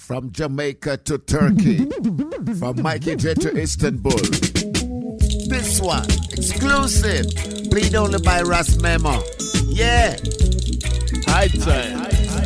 From Jamaica to Turkey. From Mikey J to Istanbul. This one, exclusive. Played only by Ras Memo. Yeah. High time.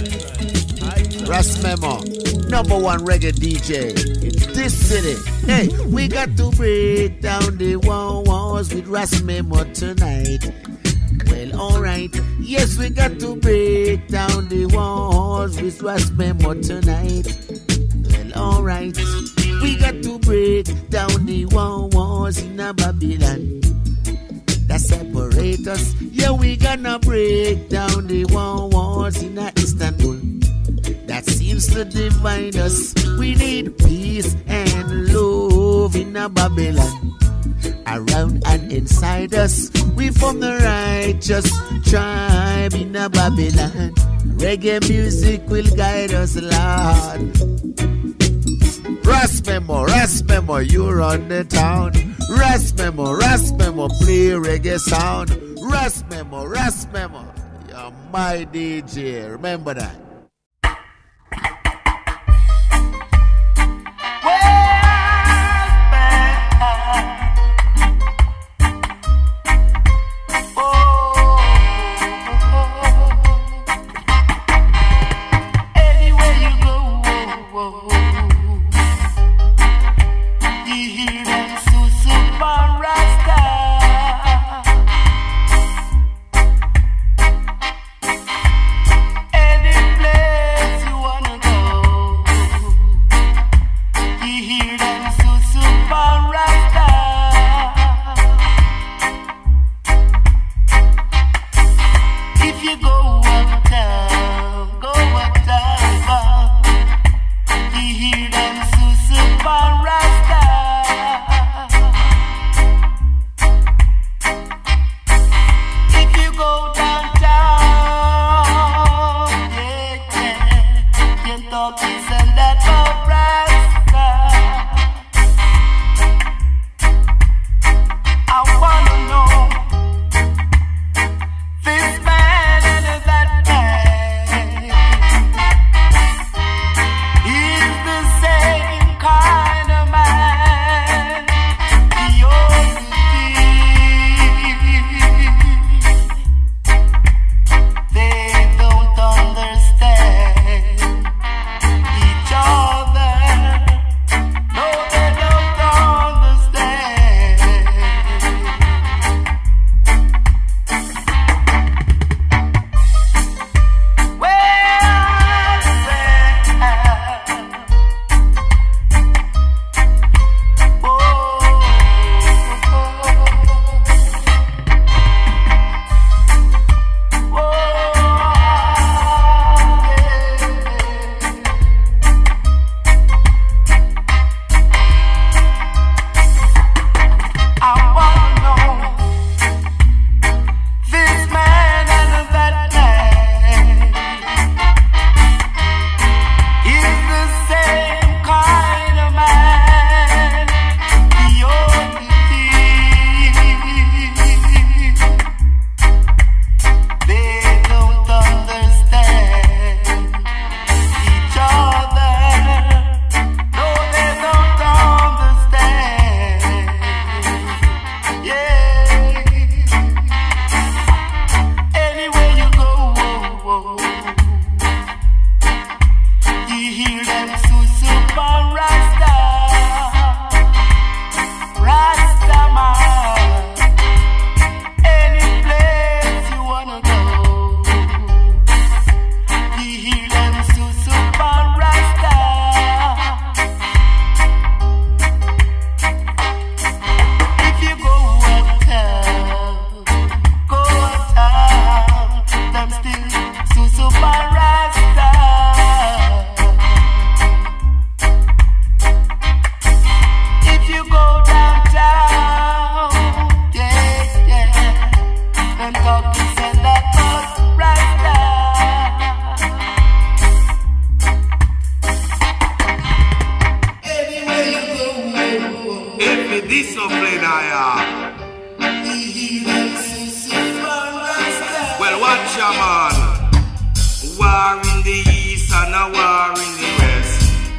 Ras Memo, #1 reggae DJ in this city. Hey, we got to break down the walls with Ras Memo tonight. Well, alright. Yes, we got to break down the walls with Ras Memo tonight. Well, alright. We got to break down the walls in a Babylon that separate us. Yeah, we gonna break down the walls in a Istanbul that seems to divide us. We need peace and love in a Babylon around and inside us. We from the righteous tribe in a Babylon. Reggae music will guide us, Lord. Ras Memo, you run the town. Ras Memo, play reggae sound. Ras Memo, you're my DJ. Remember that. watch a man. War in the east and a war in the west.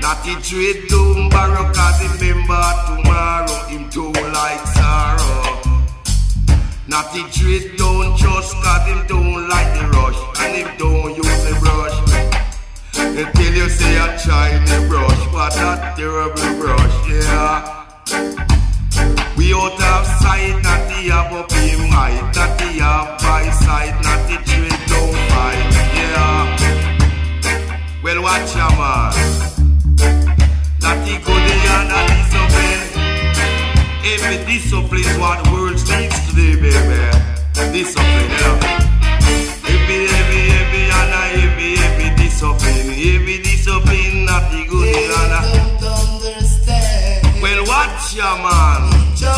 Natty trade doom borrow, cause remember tomorrow him too like sorrow. Natty trade don't trust, cause him don't like the rush, and him don't use the brush. Until you say I try the brush, what a terrible brush, yeah. We out of sight, not the up up him height, not the up by side, not the trade don't fight, yeah. Well, watch your man. Not the good and a discipline. Every discipline is what the world needs today, baby. Discipline, yeah. Every and a every discipline. Every discipline, not the good and a. Don't understand. Well, watch your man.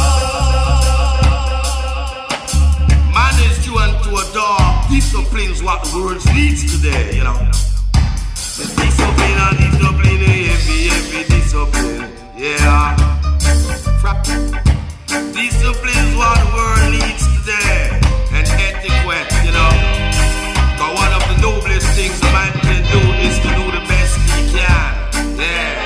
Man is due to a dog. Discipline is what the world needs today, you know. Discipline and discipline, every discipline, yeah. Discipline is what the world needs today, and etiquette, you know. But one of the noblest things a man can do is to do the best he can, yeah.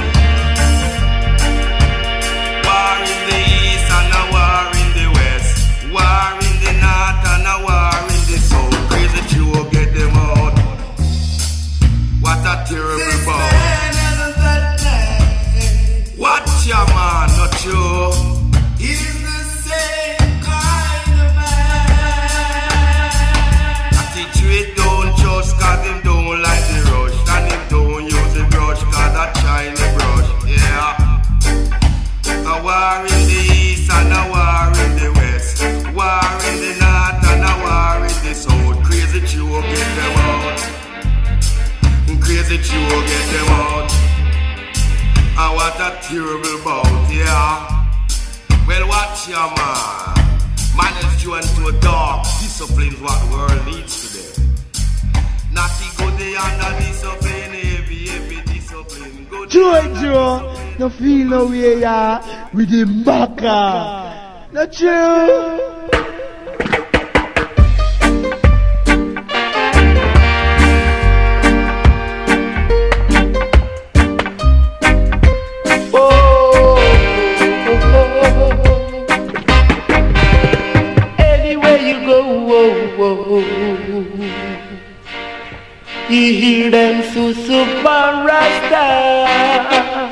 War in the east and a war in the west, war in the north and a war in the south. Crazy Joe, get them out. What a terrible ball. Watch your man, not you. He's the same kind of man. I teach you it don't trust, cause him don't like the rush, and him don't use the brush, cause I shine the brush, yeah. A war in the east and a war in the west, war in the north and a war in the south. Crazy Joe, get them out. Crazy Joe, get them out. And what a terrible bout, yeah. Well, watch your man. Man is due into a dog. Discipline's what the world needs today. Not the good day and the discipline, every discipline. Good Joe, no feel no way, yeah, with the maca. Not true. You hear them super Rasta.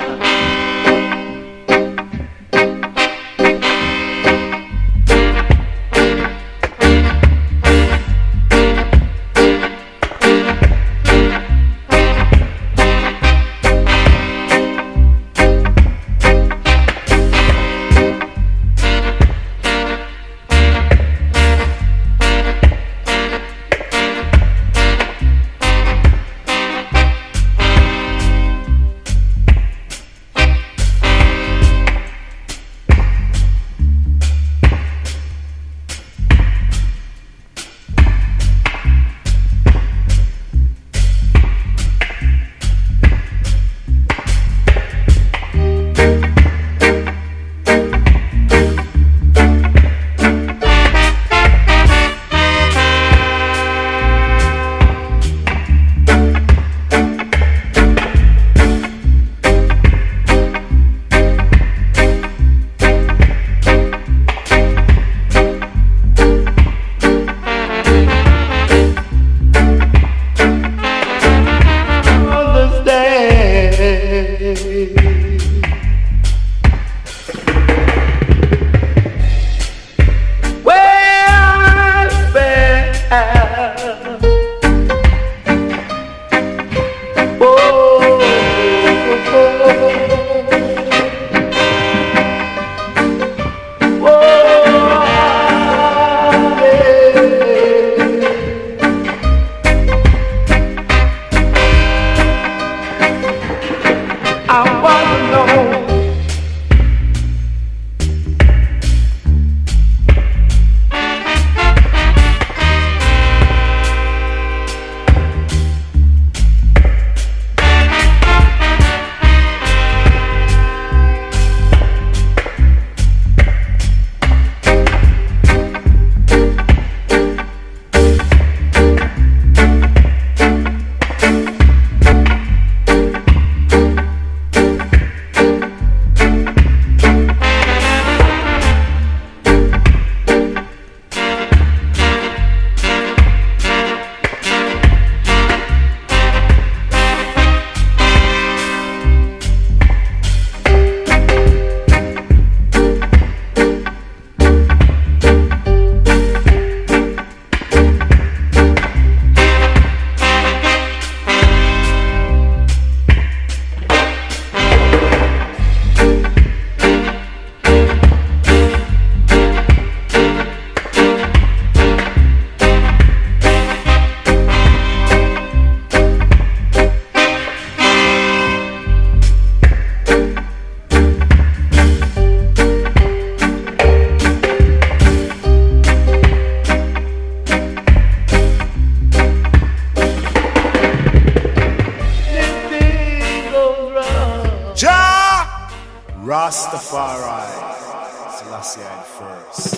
Rastafari, Selassie I first.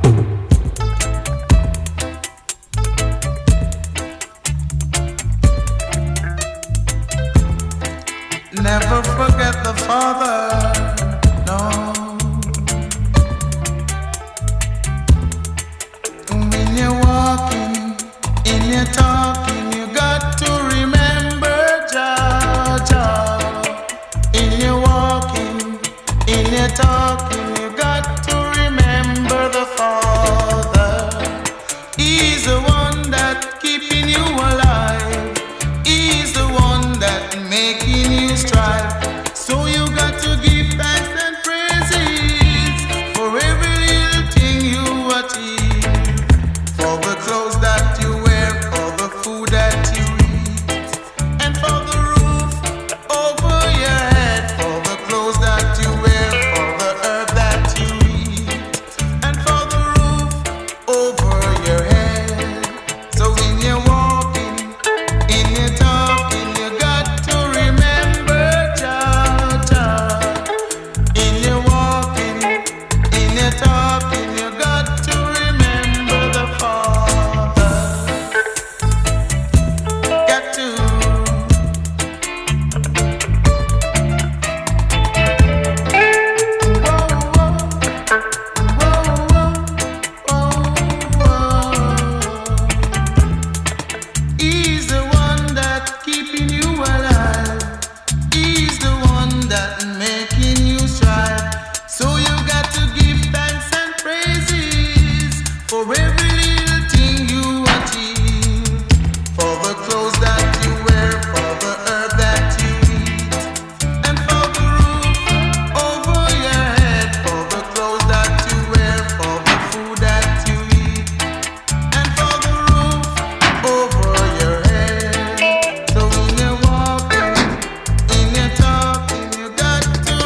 Never forget the Father, no. When you're walking, in your talking, you got to remember Jah, Jah. In your walking, in your talking, you got to remember the Father. He's the one that keeping you alive. He's the one that making you strive. So you got to give thanks and praises for every little thing you achieve. For the clothes that you wear, for the food that you eat, and for the roof over your head. For the clothes that you wear, for the herb that you eat, and for the roof over your head. So when you're walking, in your talking, you got to remember Jah, Jah. In your walking, in your talking, you got to remember the Father. Got to. He's the one that keeping you alive. He's the one that making you strive. So you got to give thanks and praises for every little thing you achieve. For the clothes that you wear, for the herb that you eat, and for the roof over your head. For the clothes that you wear, for the food that you eat, and for the roof over your head. So when you're walking, in your talking, you got to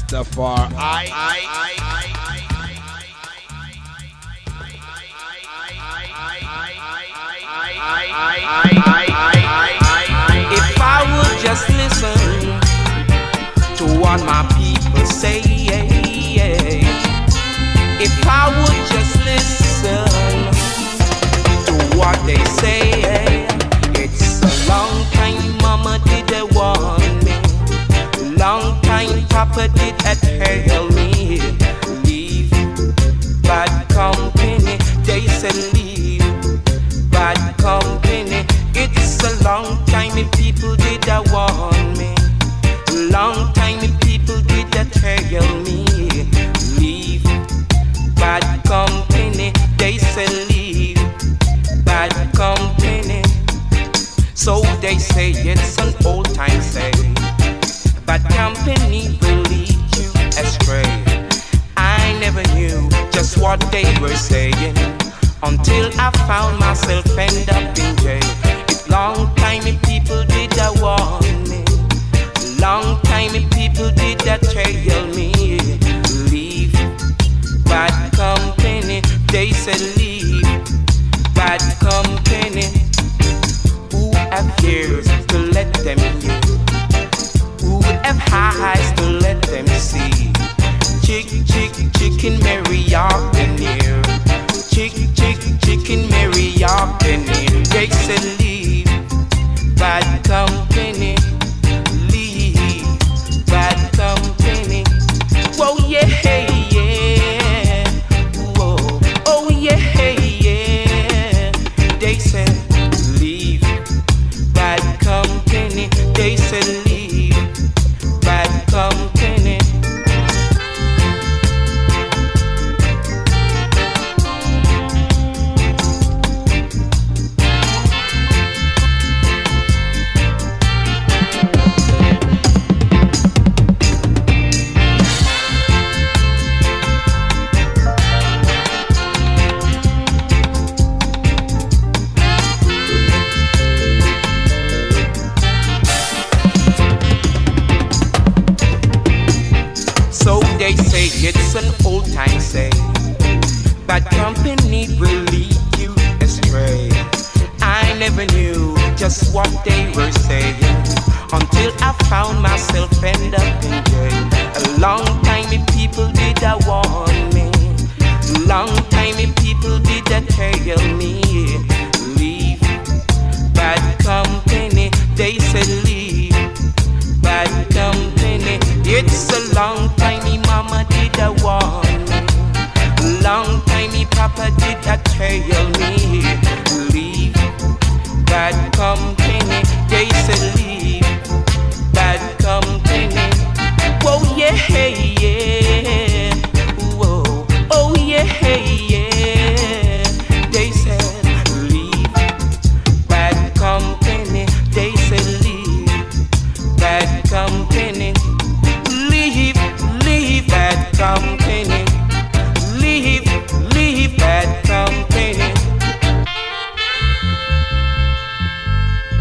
Rastafari. If I would just listen to what my people say, if I would just listen to what they say, it's a long time mama did a warn me, long time papa did a tell me, leave bad company, they said leave bad company. It's a long time people did a warn me, long time people did a tell me, leave bad company, they say leave bad company. So they say it's an old time say, bad company will lead you astray. I never knew just what they were saying until I found myself end up in jail. Long time people did a warn me, long time people did a tell me, leave bad company, they said leave bad company. Who have ears to let them hear? Who have eyes to let them see? Chicken Mary up in here, chicken Mary up in here. They said leave bad company, leave bad company. Whoa, yeah, yeah. Whoa, oh, yeah, yeah. They said leave bad company. They said leave bad company. They say it's an old time say, bad company will lead you astray. I never knew just what they were saying until I found myself end up in jail. A long time people did a warn me, long time people did a tell me, leave bad company, they said leave bad company. It's a long time mama did a warn me, long time papa did a tell me, leave bad company, they said leave bad company. Whoa, yeah, yeah. Whoa, oh, yeah, yeah. They said leave bad company, they said leave bad company. Leave bad company, leave bad company.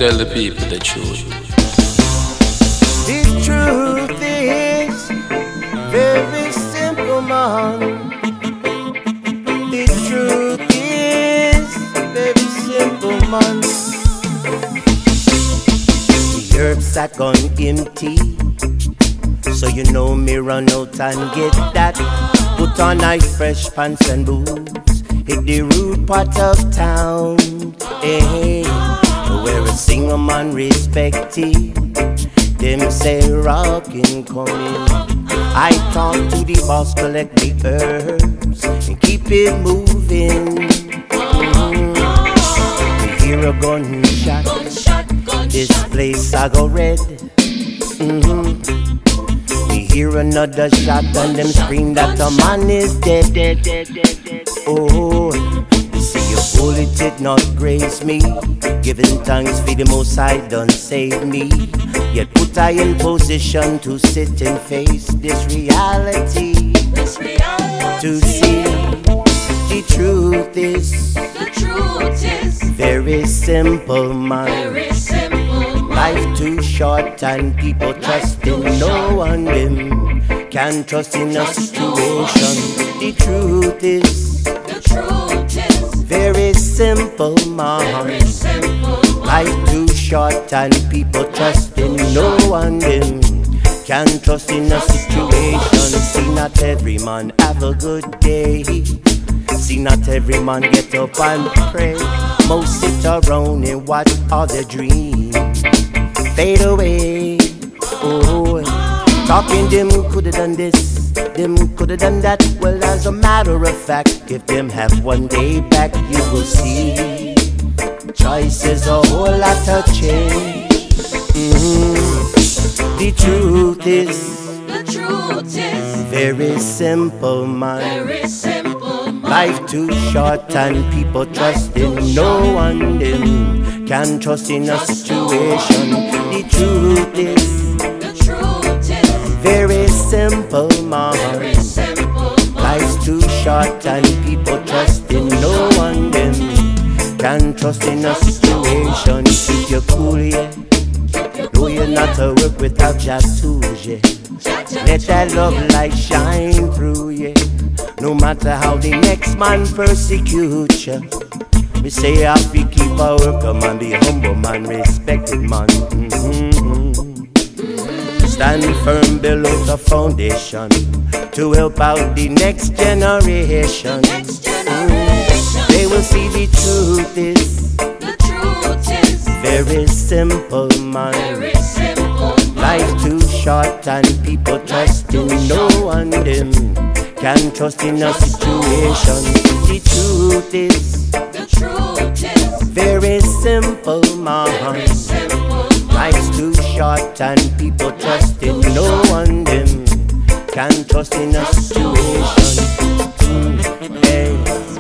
tell the people the truth. The truth is very simple, man. The truth is very simple, man. The herbs are gone empty, so you know me run out and get that. Put on nice fresh pants and boots, hit the rude part of town, hey, where a single man respected. Them say rockin' coming. I talk to the boss, collect the herbs and keep it moving. We hear a gunshot, this place I go red. We hear another shot and them scream that a man is dead, dead, dead, dead, dead. Oh, see a bullet did not graze me, giving thanks for the Most High done save me. Yet put I in position to sit and face this reality. To see the truth is very simple, man. Life too short and people trust in no one. Them can't trust in a situation. The truth is very simple, man. Life too short and people trust in no one. Them can't trust in a situation. See, not every man have a good day. See, not every man get up and pray. Most sit around and watch all their dreams fade away. Oh, talking them coulda done this, them coulda done that. Well, as a matter of fact, if them have one day back, you will see choices a whole lot of change. The truth is very simple, man. Life too short and people trust in no one. Them can't trust in a situation. The truth is very simple, man. Life's too short and people trust in no one. Them can't trust in a situation. Keep you cool, yeah. Though you're not to work without your tools, yeah. Let that love light shine through, yeah. No matter how the next man persecute you, we say I fi keep our worker man, be humble man, respected man. Stand firm below the foundation to help out the next generation. They will see the truth is very simple, man. Life too short and people trust in no one. Them can't trust in a situation. The truth is very simple, man. Life's too short and people trust in no one. Them can't trust in a situation. Hey,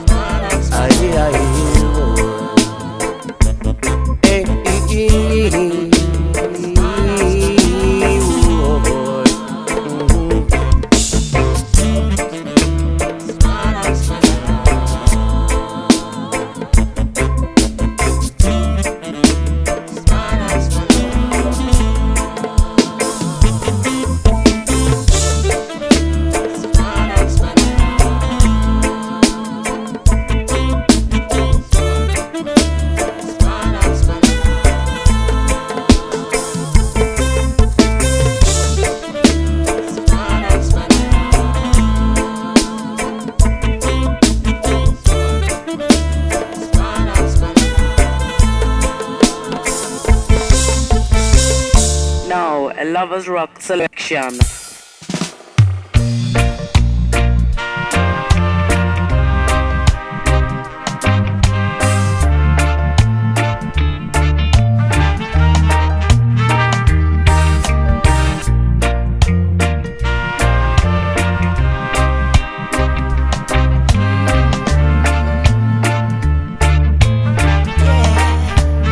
Lovers Rock selection.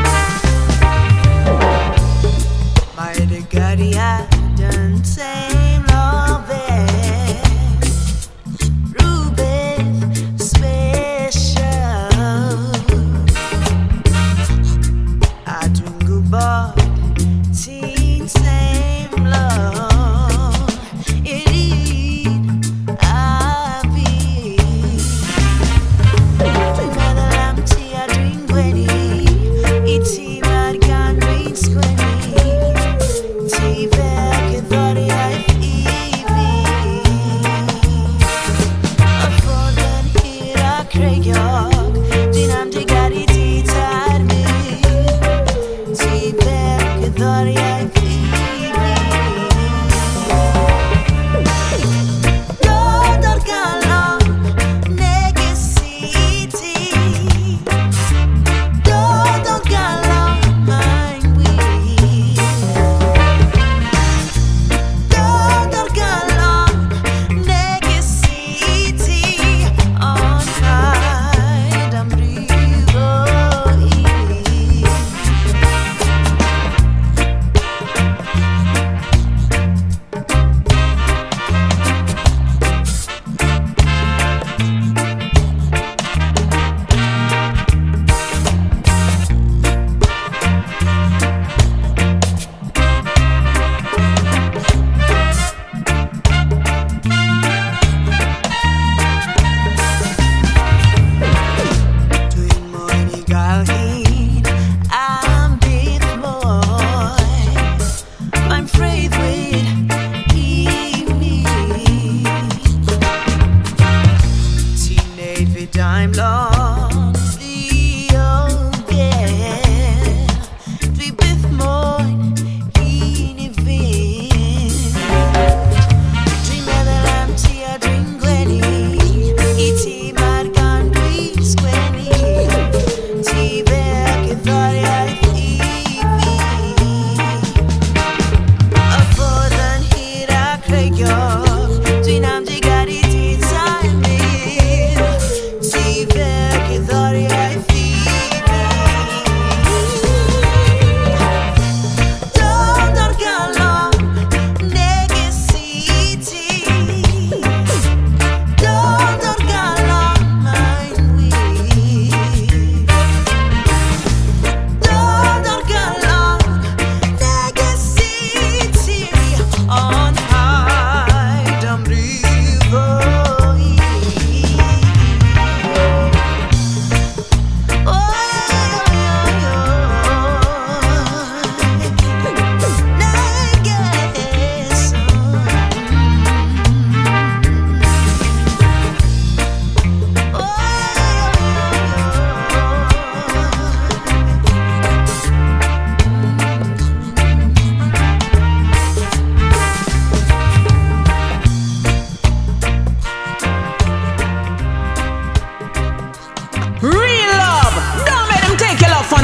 Mighty God, I done say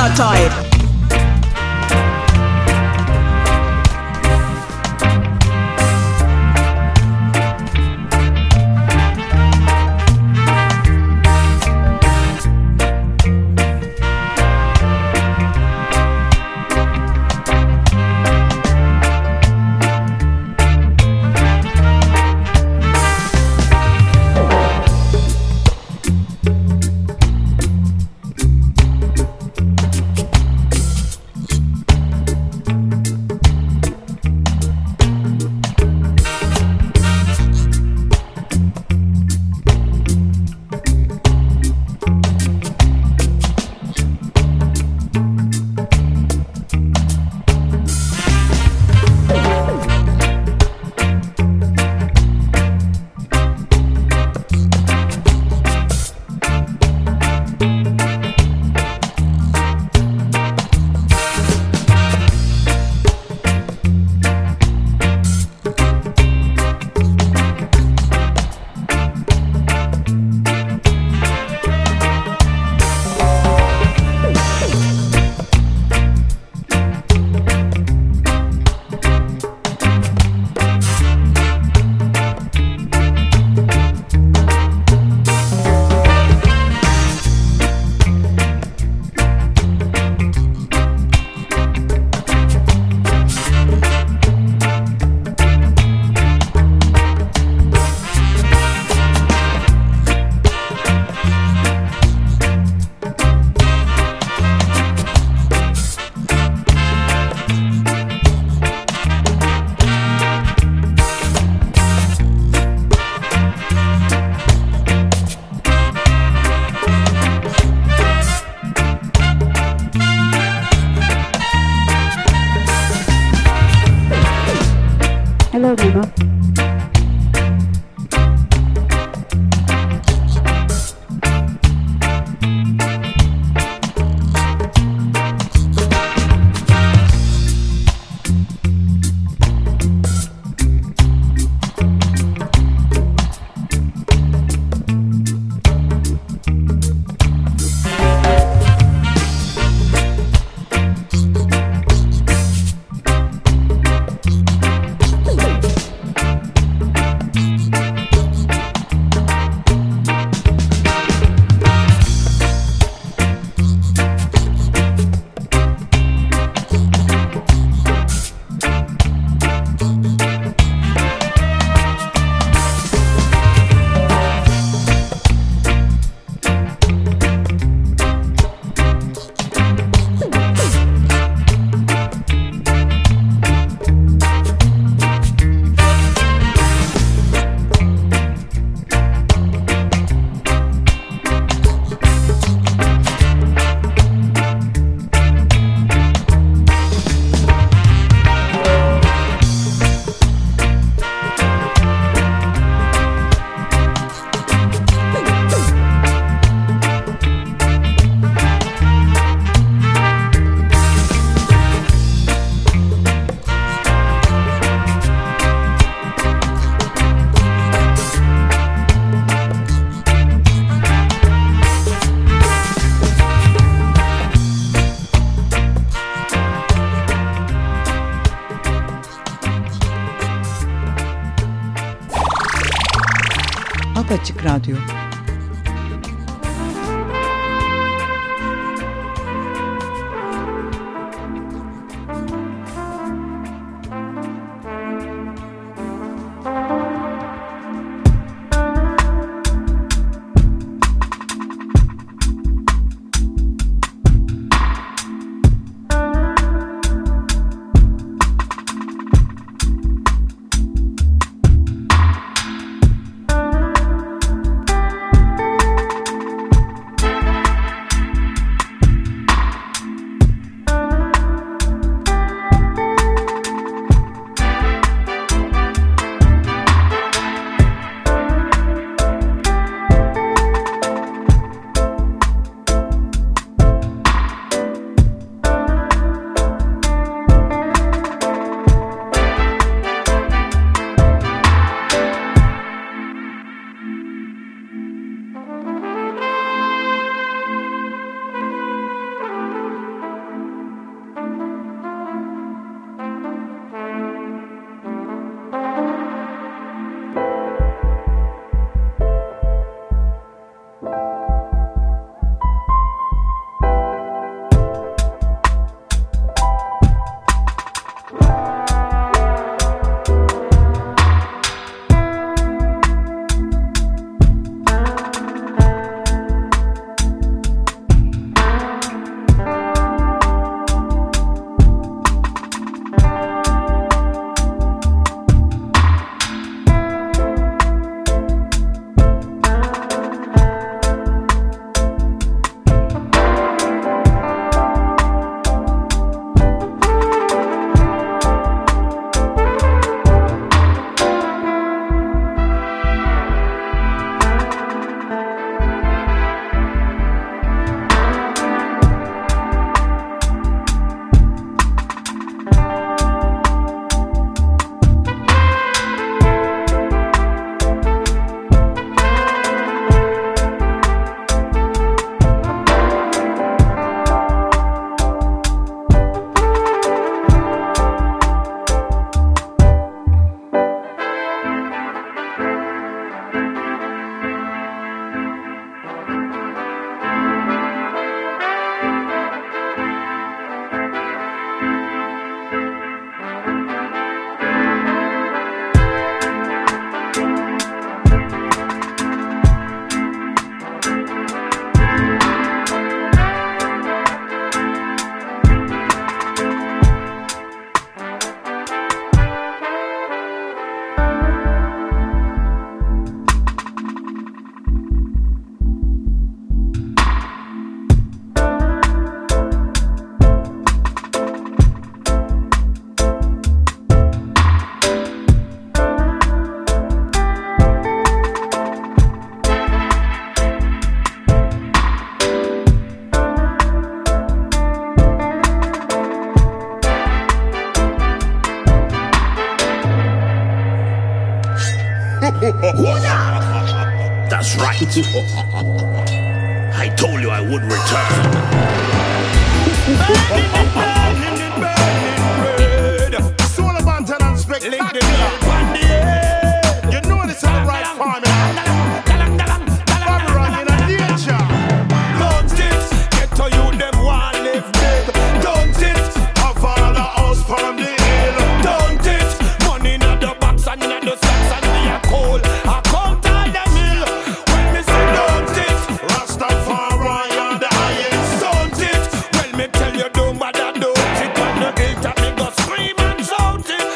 Paranoid. Hello, Mama. Açık Radyo. That's right. I told you I would return. Solomonton and Spectacular. You know this is the right formula. Babylon in a danger. Don't it get to you them one live big. Don't it Have all the house from the hill. don't it money in the box and in the socks and me a coal. I count all the mill. When me say don't it, Rastafari on the highest. don't it. Well me tell you don't bother don't it. When the hilltop me go scream and shout it.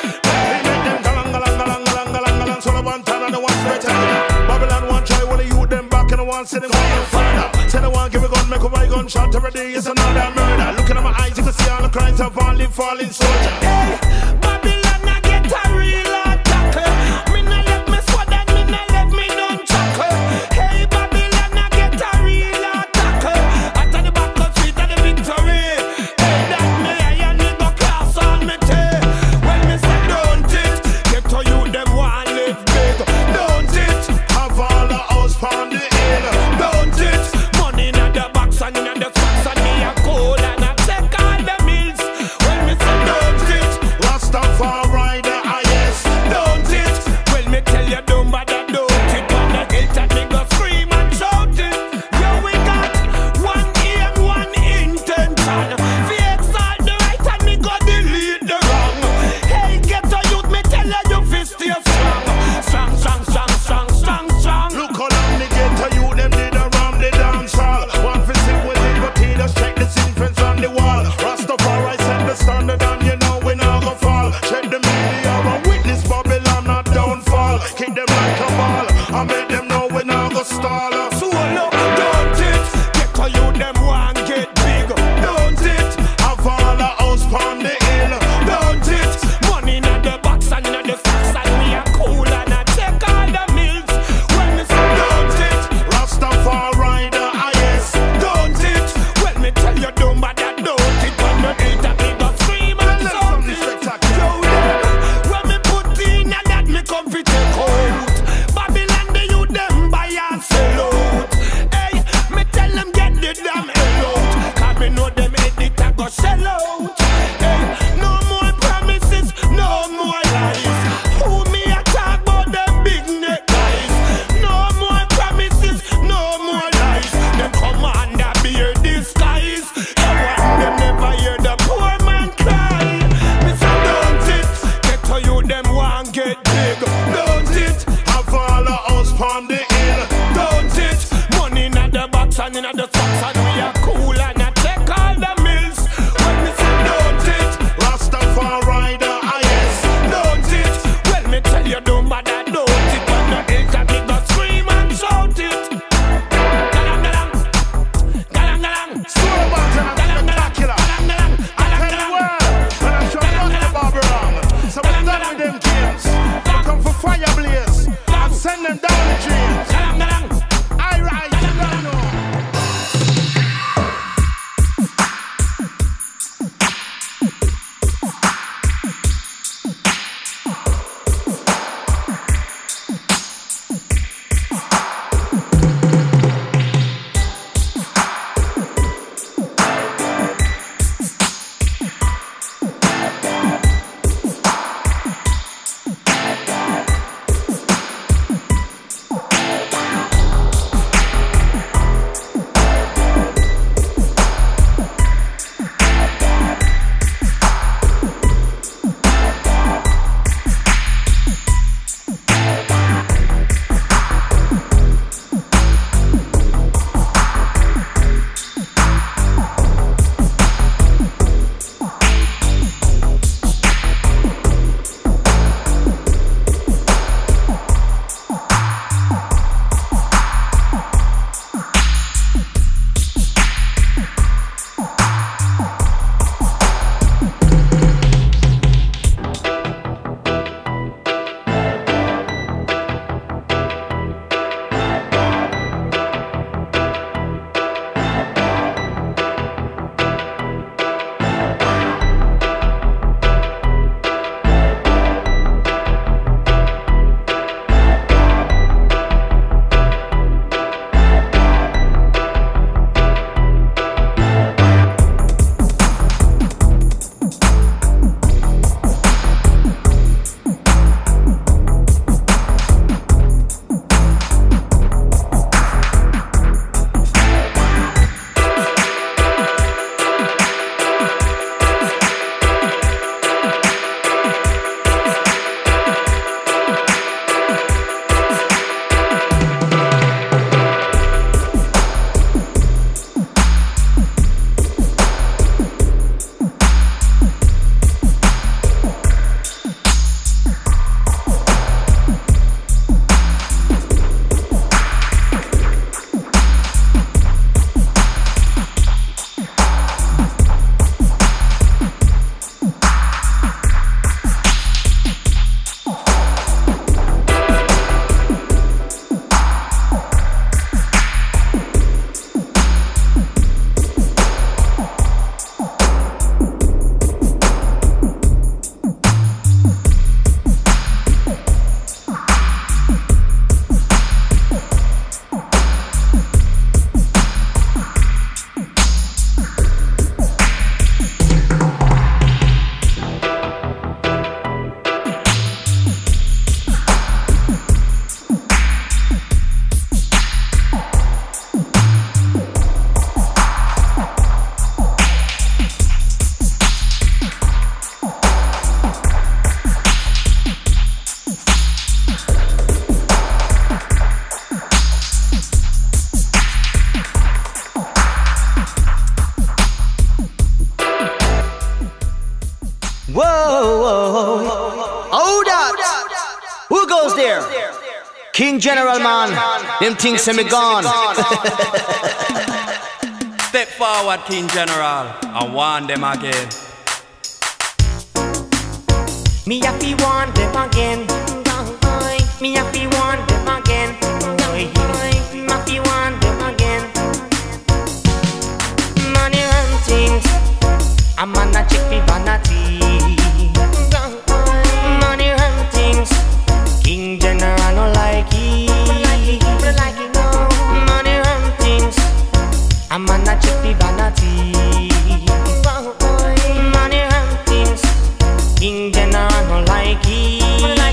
Solomonton and the one Spectacular. Babylon one try one of you them back and the one sitting on the fire. Tell the one give a gun, make a my gunshot already. It's another murder. Looking at my eyes, you can see all the crimes of only falling soldier. Hey, Babylon I get a real attack. Me no let me swat and me no let me don't chuckle. Hey, Babylon I get a real attack. After the back of street of the victory. Hey, that me and me go class on me tay. When me say don't it, get to you them one live big. Don't it, Have all the house from the hill. don't it. Money in the box and in the socks and me a coal and I take all the mills. When me say don't it, Rastafari the highest. don't it. Well, me tell you, don't bother, don't it. On the hilltop, me go scream and shout it. Yo, we got one aim, one intention. We exalt the right and me go delete the wrong. Hey, get a youth, me tell you, you fist stay strong. Strong, strong, strong, strong, strong, strong. Look how long they get to you, them did around the dance hall. One for sit with liberty, just check the influence on the wall. Rastafari set the standard and you know we not go fall. Check the media and witness Babylon not downfall. Kick them like a ball, I make them know we not go stall. So look, don't it. Get to you, them one get big. Don't it. Have all the house from the hill. Don't it. Money in the box and in the stocks and we are cool and I take all the mills. When me say don't it, Rastafari the highest. don't it. When me tell you don't bother, don't it. When the hilltop me go scream and Let shout something it. spectacular. Yo, yeah. When me put in and that me come fi take out. Babylon the you them buy and sell out. Hey, me tell them get the damn hell out. 'Cause me know them edit a go sell out. Hey, no more promises, no more lies. Who me a talk about them big neck guys? No more promises, no more lies. Them commander bear disguise. You want them never hear the poor man cry. Me say don't it, get to you them one get big. Don't it, Have all the house from the hill. don't it. Money in the box and in the socks and we are cool and I take all the mills. When me say don't it, Rastafari the highest. don't it. Well me tell you don't bother, don't it. On the hilltop me go scream and shout it. Galang galang, galang galang, Solomonton and Spectacular. galang galang, I tell the world, when I show you the Babylon. So we're done with them games. We come for fire blaze and send them down the drains. galang galang. I rise, you don't know. King General, man. Them things say me gone. Step forward, King General, and warn them again. Me happy warn them again. Me happy warn them again. Me happy warn them again. Money and things, I'm on a check the vanity. Money and things, King General no like it. Money and things, I'm on a check the vanity. Money and things, King General no like it.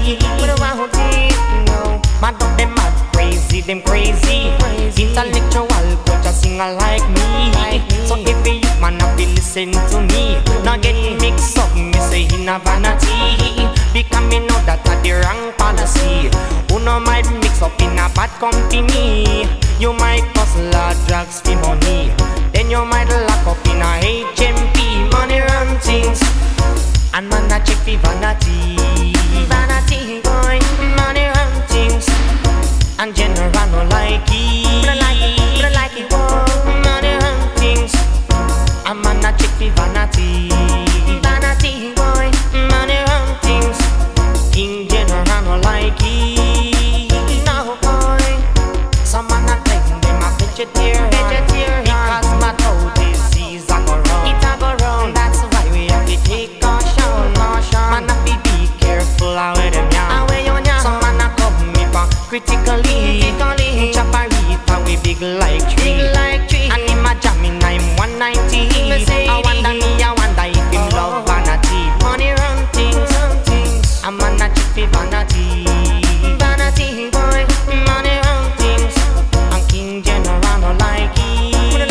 Mad up them mad, crazy, them crazy. Intellectual culture singer like me. So if you man have to listen to me, not get mixed up, me say in a vanity. Because me know that the wrong policy. Who no might mix up in a bad company. You might hustle drugs for money. Then you might lock up in a HMP. Money run things, and man a check the vanity. Vanity boy, money run things, and General no like it. Like it, money run things, and man a check the vanity. Vanity boy, money run things, King General no like it. No boy, some man a claim them a vegetarian. Because my toe disease a go round. It a go round. That's why we have to take caution. Man a be careful how with them yarn. Some man a come me for critically. Chaparita we big like tree. And him a jamming I'm 190. I wonder if him love vanity. Money run things, a man a check the vanity. Vanity boy, money run things, and King General no like it.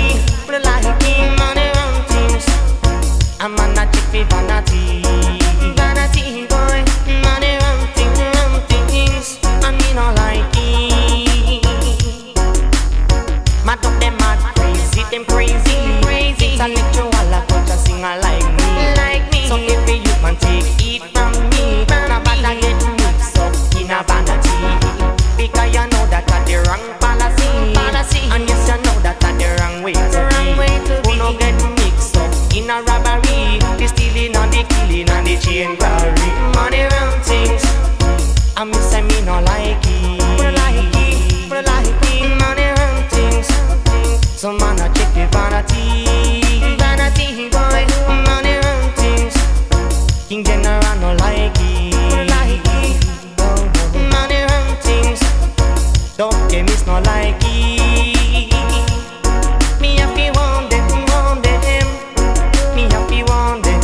Money run things, a man a check the vanity. Vanity boy, money run things, and me no like it. Mad up them mad, crazy them crazy. Intellectual culture singer like me. So if a youth man take it from me, no bother get mixed up in a vanity. Because you know that the wrong policy. And yes you know that the wrong way to be. Who no get mixed up in a robbery, the stealing and the killing and the chain robbery. Money run things, and me say me no like it. Money run things, so man a check the vanity. Vanity boy, money run things, King General no like it. Money run things, don't get miss no like it. Me happy one them. Me happy one them.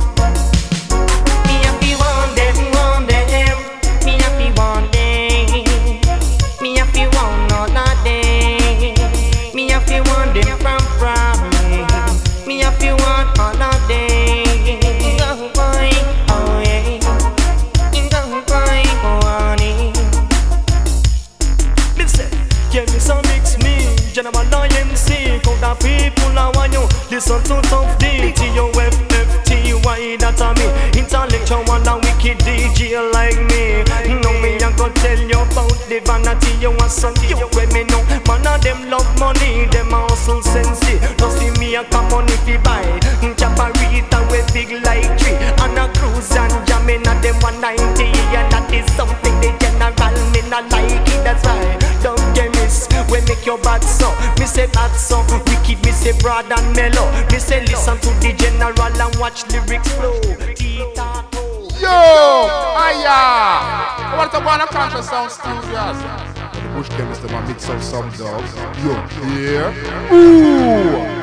Me happy one them. Me happy one day. Me happy one all a day. Me happy one them from me. Me happy one all a day. Go boy, oh yeah. Go boy, honey. Me say, give me some mix me. General IMC, count the people I want you. Listen to tough D, TOFFTY, that's a me. Intellectual and wicked DJ like me. Know me, I go tell you about the vanity. You want something, you with me know. Man of them love money, them hustle sensey. Don't see me a come on if you buy. Chaparita with big like tree. And a cruise and jamming at them 190. And that is something the general me not like it, that's right. Don't get miss, we make your bad so. Me say bad so, wicked me say broad and mellow. Me say listen to the general and watch lyrics flow. Yo, aya! What the one conscious sound studios? The Bush Chemist them mix up some dogs. Yo, yeah. Ooh!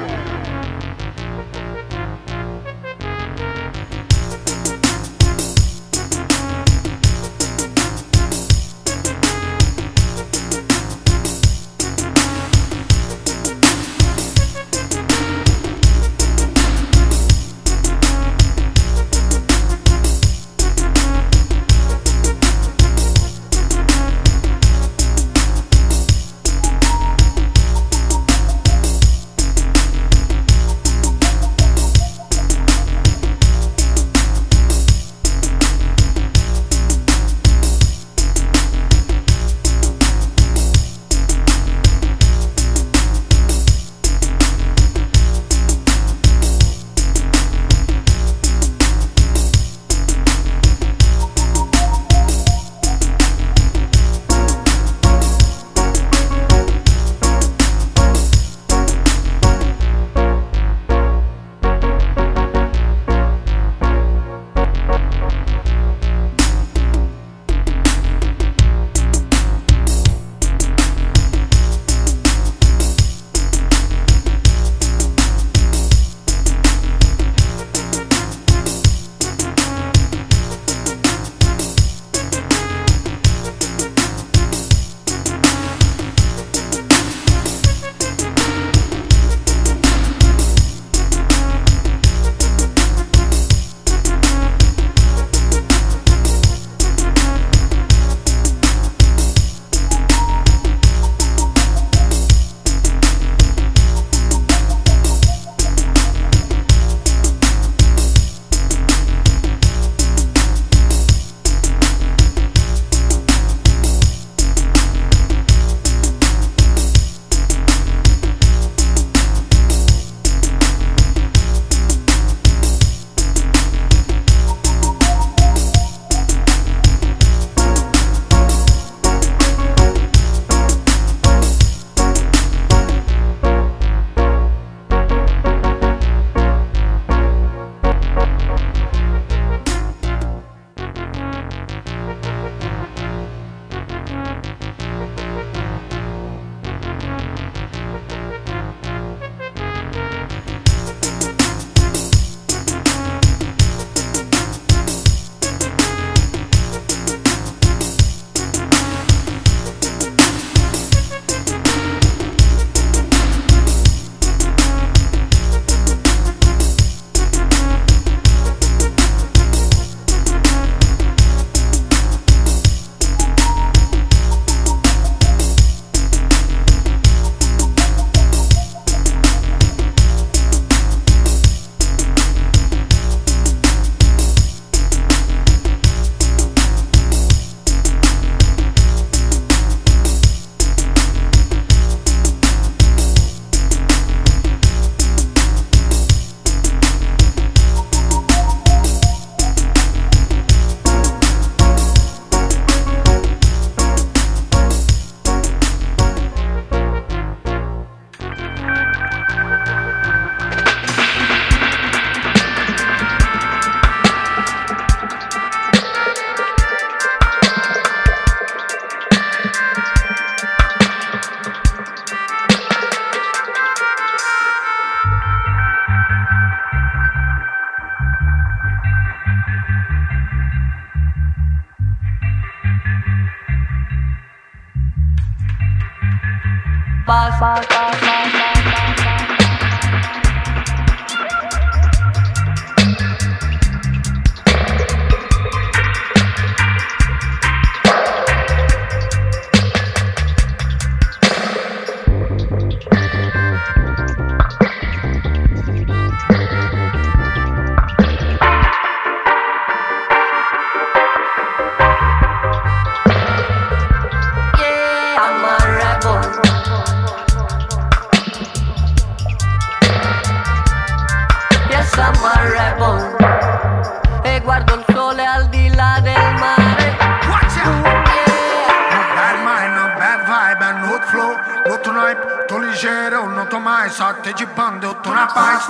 Sotto ci bando, tu una paz.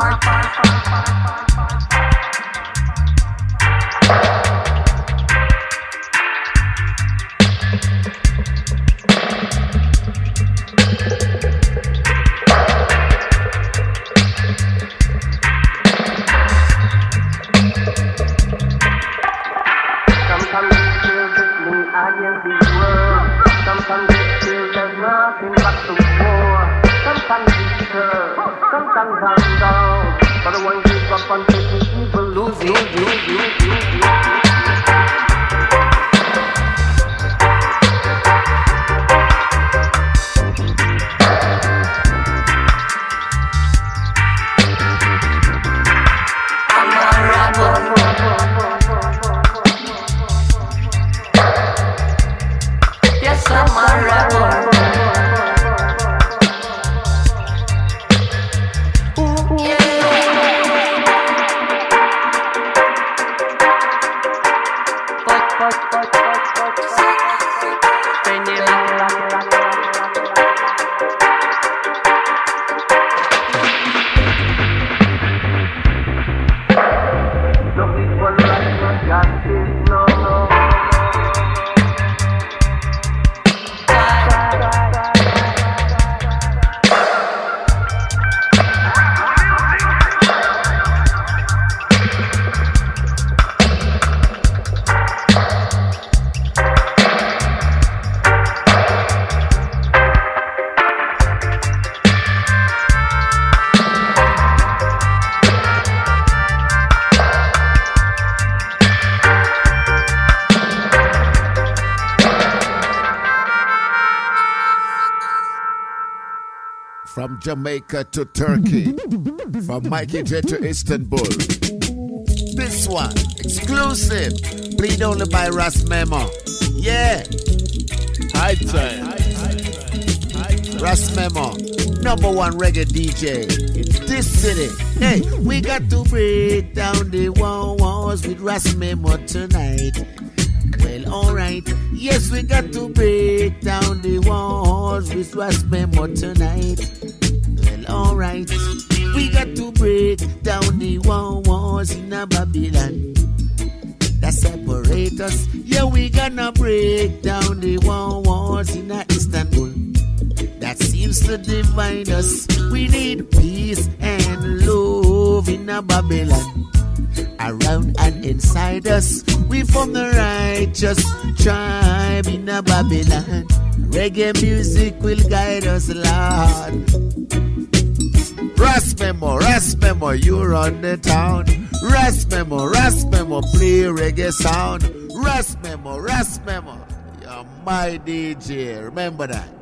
Sometimes it feels as me against the world. Sometimes it feels there's nothing but the war. Sometimes it's hurt, sometimes I'm down. But I won't give up until the evil losing. I'm a rebel. Yes, I'm a rebel. From Jamaica to Turkey, from Mikey J to Istanbul. This one, exclusive, played only by Ras Memo. Yeah. High time. Ras Memo, #1 reggae DJ in this city. Hey, we got to break down the walls with Ras Memo tonight. Well, alright. Yes, we got to break down the walls with Ras Memo tonight. Well, alright. We got to break down the walls in a Babylon that separate us. Yeah, we gonna break down the walls in a Istanbul that seems to divide us. We need peace and love in a Babylon around and inside us. We from the righteous tribe in a Babylon. Reggae music will guide us, Lord. Ras Memo, you run the town. Ras Memo, play reggae sound. Ras Memo, you're my DJ. Remember that.